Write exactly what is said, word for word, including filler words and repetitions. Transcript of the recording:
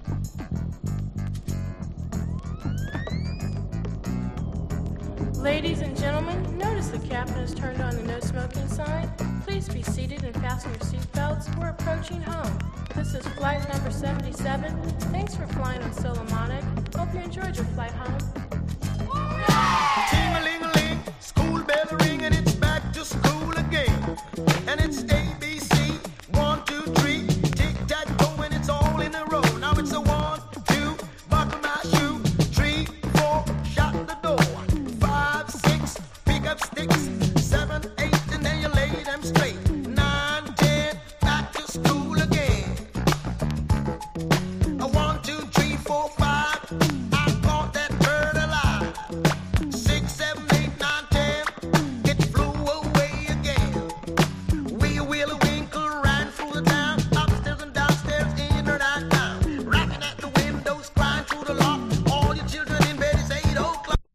Ladies and gentlemen, notice the captain has turned on the no smoking sign. Please be seated and fasten your seatbelts. We're approaching home. This is flight number seventy-seven. Thanks for flying on Solomonic. Hope you enjoyed your flight home. Ting-a-ling